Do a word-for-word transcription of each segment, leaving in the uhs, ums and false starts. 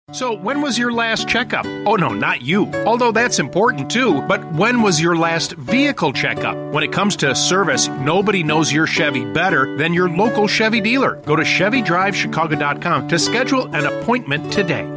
So, when was your last checkup? Oh, no, not you. Although that's important too, but when was your last vehicle checkup? When it comes to service, nobody knows your Chevy better than your local Chevy dealer. Go to Chevy Drive Chicago dot com to schedule an appointment today.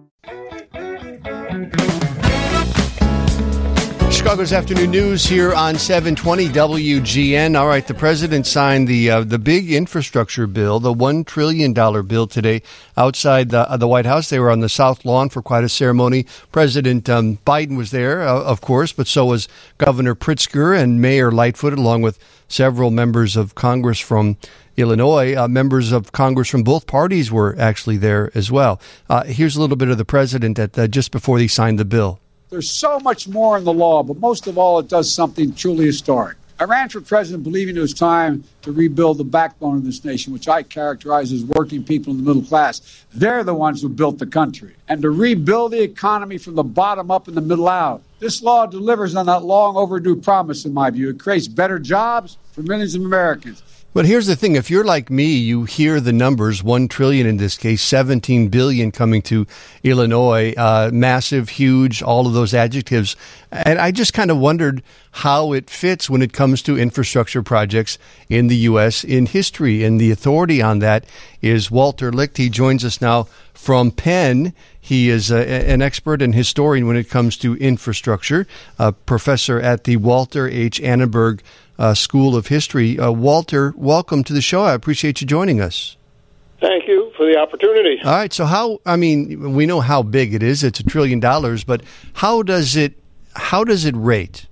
Chicago's Afternoon News here on seven twenty W G N. All right, the president signed the uh, the big infrastructure bill, the one trillion dollars bill today outside the, uh, the White House. They were on the South Lawn for quite a ceremony. President um, Biden was there, uh, of course, but so was Governor Pritzker and Mayor Lightfoot, along with several members of Congress from Illinois. Uh, members of Congress from both parties were actually there as well. Uh, here's a little bit of the president at the, just before he signed the bill. There's so much more in the law, but most of all, it does something truly historic. I ran for president believing it was time to rebuild the backbone of this nation, which I characterize as working people in the middle class. They're the ones who built the country. And to rebuild the economy from the bottom up and the middle out. This law delivers on that long overdue promise, in my view. It creates better jobs for millions of Americans. But here's the thing. If you're like me, you hear the numbers, one trillion dollars in this case, seventeen billion dollars coming to Illinois, uh, massive, huge, all of those adjectives. And I just kind of wondered how it fits when it comes to infrastructure projects in the U S in history. And the authority on that is Walter Licht. He joins us now from Penn. He is a, an expert and historian when it comes to infrastructure, a professor at the Walter H. Annenberg Uh, School of History. Uh, Walter, welcome to the show. I appreciate you joining us. Thank you for the opportunity. All right. So how, I mean, we know how big it is. It's a trillion dollars, but how does it, how does it rate?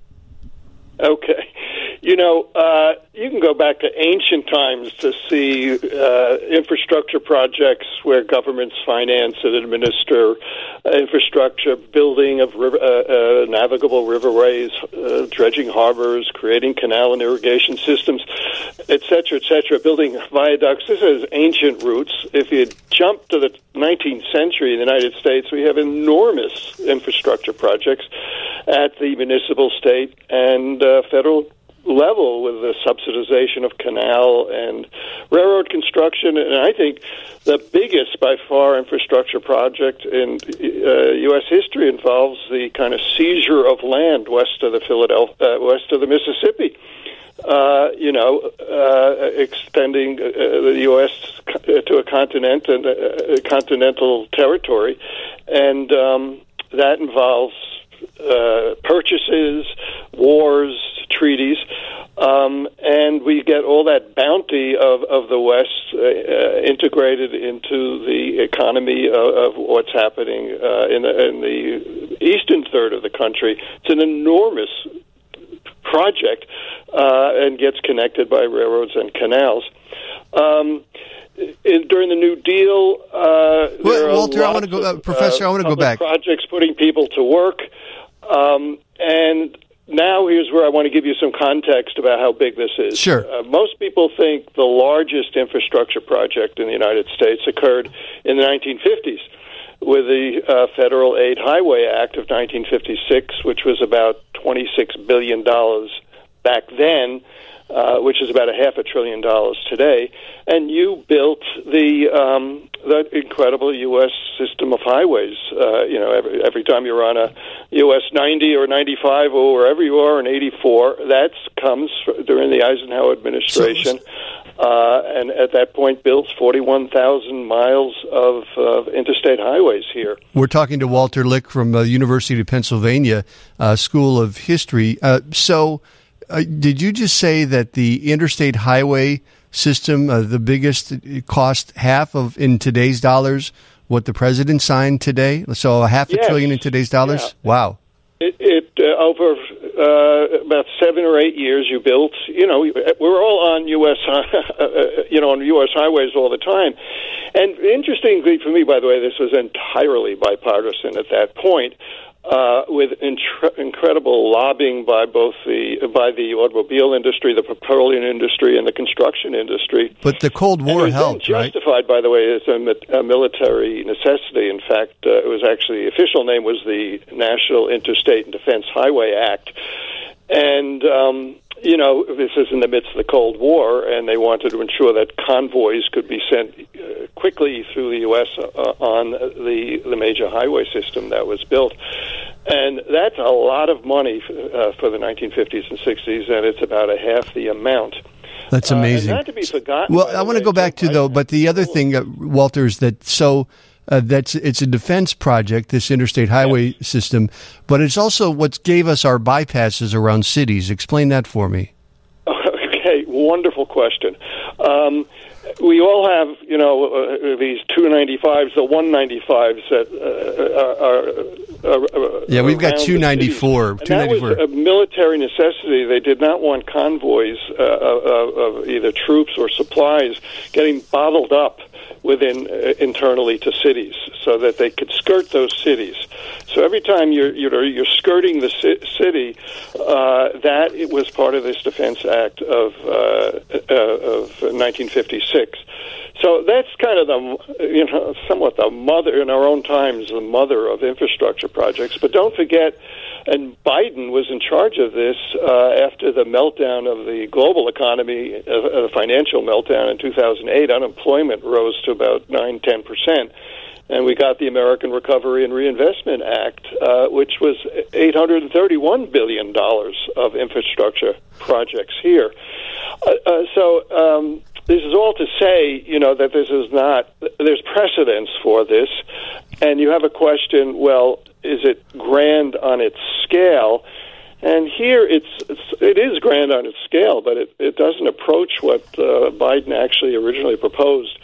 Okay. You know, uh, you can go back to ancient times to see uh, infrastructure projects where governments finance and administer uh, infrastructure, building of river, uh, uh, navigable riverways, uh, dredging harbors, creating canal and irrigation systems, et cetera, et cetera, building viaducts. This has ancient roots. If you jump to the nineteenth century in the United States, we have enormous infrastructure projects at the municipal, state, and uh, federal level with the subsidization of canal and railroad construction. And I think the biggest by far infrastructure project in uh, U S history involves the kind of seizure of land west of the Philadelphia, uh, west of the Mississippi. Uh, you know, uh, extending uh, the U S to a continent and uh, continental territory, and um, that involves uh, purchases, wars, treaties, um, and we get all that bounty of, of the West uh, uh, integrated into the economy of, of what's happening uh, in, the, in the eastern third of the country. It's an enormous project uh, and gets connected by railroads and canals. Um, in, during the New Deal, uh, well, there are Walter, I want to go, uh, Professor. Uh, I want to go back. Projects putting people to work, um, and now here's where I want to give you some context about how big this is. Sure. Uh, most people think the largest infrastructure project in the United States occurred in the nineteen fifties with the uh, Federal Aid Highway Act of nineteen fifty-six, which was about twenty-six billion dollars back then, uh, which is about a half a trillion dollars today. And you built the um, the incredible U S system of highways. Uh, you know, every, every time you're on a U S ninety or ninety-five or wherever you are in eighty-four, that comes during the Eisenhower administration. So, Uh, and at that point, built forty-one thousand miles of uh, interstate highways here. We're talking to Walter Licht from the University of Pennsylvania uh, School of History. Uh, so uh, did you just say that the interstate highway system, uh, the biggest, cost half of, in today's dollars, what the president signed today? So a half a yes. trillion in today's dollars? Yeah. Wow. It, it uh, over uh, about seven or eight years, you built. You know, we're all on U S. Uh, you know, on U S highways all the time. And interestingly for me, by the way, this was entirely bipartisan at that point, uh, with intr- incredible lobbying by both the by the automobile industry, the petroleum industry, and the construction industry. But the Cold War helped, right? Justified, by the way, as a, a military necessity. In fact, uh, it was actually the official name was the National Interstate and Defense Highway Act, and um, you know, this is in the midst of the Cold War, and they wanted to ensure that convoys could be sent uh, quickly through the U S uh, on the the major highway system that was built. And that's a lot of money uh, for the nineteen fifties and sixties, and it's about a half the amount. That's amazing. Uh, and not to be forgotten. Well, I want to go back to, though, but the other thing, uh, Walter, is that so uh, that's it's a defense project, this interstate highway yes. system, but it's also what gave us our bypasses around cities. Explain that for me. Okay, wonderful question. Um, we all have, you know, uh, these two ninety-fives, the one ninety-fives that uh, are, are, are yeah, we've got two ninety-four. two ninety-four. And that was a military necessity. They did not want convoys uh, of, of either troops or supplies getting bottled up within uh, internally to cities, so that they could skirt those cities. So every time you're you're, you're skirting the ci- city, uh, that it was part of this Defense Act of uh, uh, of nineteen fifty-six. So that's kind of the, you know, somewhat the mother, in our own times, the mother of infrastructure projects. But don't forget, and Biden was in charge of this uh, after the meltdown of the global economy, uh, the financial meltdown in two thousand eight. Unemployment rose to about nine, ten percent. And we got the American Recovery and Reinvestment Act, uh, which was eight hundred thirty-one billion dollars of infrastructure projects here. Uh, uh, so um, this is all to say, you know, that this is not, there's precedence for this. And you have a question, well, is it grand on its scale? And here it's, it's it is grand on its scale, but it, it doesn't approach what uh, Biden actually originally proposed.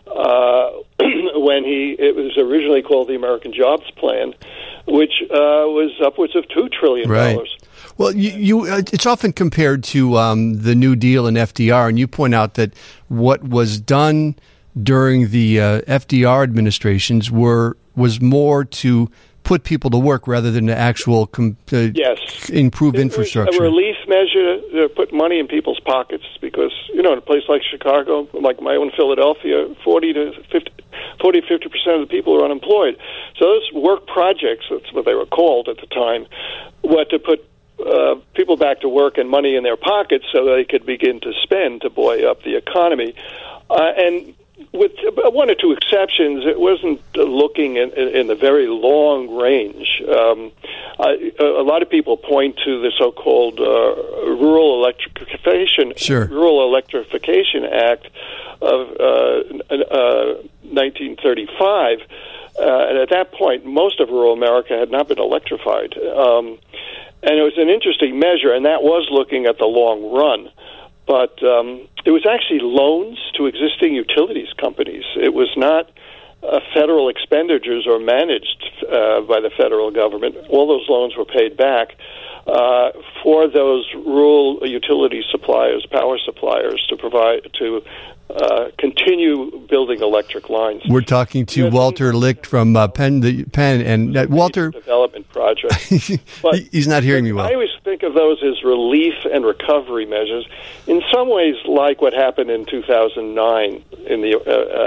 Uh, when he, it was originally called the American Jobs Plan, which uh, was upwards of two trillion dollars. Right. Well, you, you uh, it's often compared to um, the New Deal and F D R, and you point out that what was done during the uh, F D R administrations were was more to put people to work rather than to actual com- uh, yes. improve it infrastructure. A relief measure to put money in people's pockets because, you know, in a place like Chicago, like my own Philadelphia, forty to fifty, forty, fifty percent of the people are unemployed. So those work projects, that's what they were called at the time, were to put uh, people back to work and money in their pockets so they could begin to spend to buoy up the economy. Uh, and with one or two exceptions, it wasn't looking in, in the very long range. Um, I, a lot of people point to the so-called uh, Rural Electrification sure. Rural Electrification Act of uh, uh, nineteen thirty-five, uh, and at that point, most of rural America had not been electrified. Um, and it was an interesting measure, and that was looking at the long run. But um, it was actually loans to existing utilities companies. It was not uh, federal expenditures or managed uh, by the federal government. All those loans were paid back uh, for those rural utility suppliers, power suppliers, to provide to uh, continue building electric lines. We're talking to Yes, Walter Licht from uh, Penn, the, Penn, and uh, Walter development project. But he's not hearing me well. I always think of those as relief and recovery measures. In some ways, like what happened in two thousand nine in the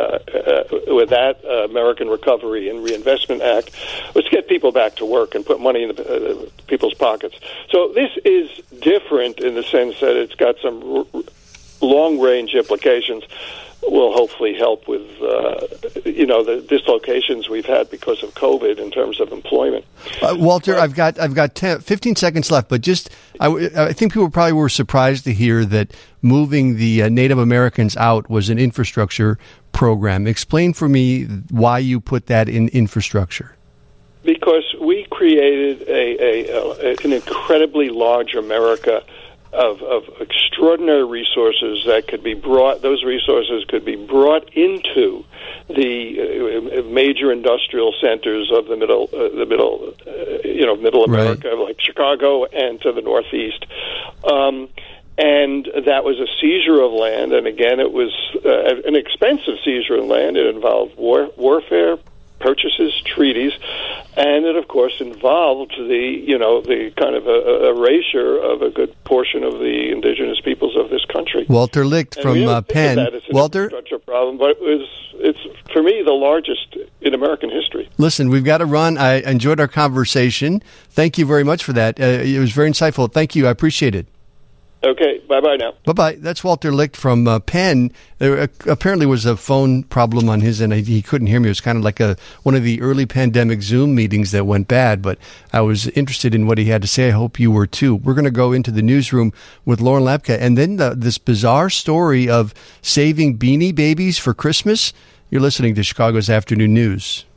uh, uh, with that uh, American Recovery and Reinvestment Act, was to get people back to work and put money in the, uh, people's pockets. So this is different in the sense that it's got some r- long-range implications. Will hopefully help with, uh, you know, the dislocations we've had because of COVID in terms of employment. Uh, Walter, I've got I've got ten, fifteen seconds left, but just I, I think people probably were surprised to hear that moving the uh, Native Americans out was an infrastructure program. Explain for me why you put that in infrastructure. Because we created a, a, a an incredibly large America Of, of extraordinary resources that could be brought, those resources could be brought into the uh, major industrial centers of the middle, uh, the middle, uh, you know, middle America, right. Like Chicago and to the Northeast. Um, and that was a seizure of land, and again, it was uh, an expensive seizure of land. It involved war, warfare, purchases, treaties, and it, of course, involved the, you know, the kind of a, a erasure of a good portion of the indigenous peoples of this country. Walter Licht and from uh, Penn. That it's an Walter, infrastructure problem, but it was, it's for me the largest in American history. Listen, we've got to run. I enjoyed our conversation. Thank you very much for that. Uh, it was very insightful. Thank you. I appreciate it. Okay, bye-bye now. Bye-bye. That's Walter Licht from uh, Penn. There uh, apparently was a phone problem on his end. He couldn't hear me. It was kind of like a one of the early pandemic Zoom meetings that went bad, but I was interested in what he had to say. I hope you were too. We're going to go into the newsroom with Lauren Lapka, and then the, this bizarre story of saving Beanie Babies for Christmas. You're listening to Chicago's Afternoon News.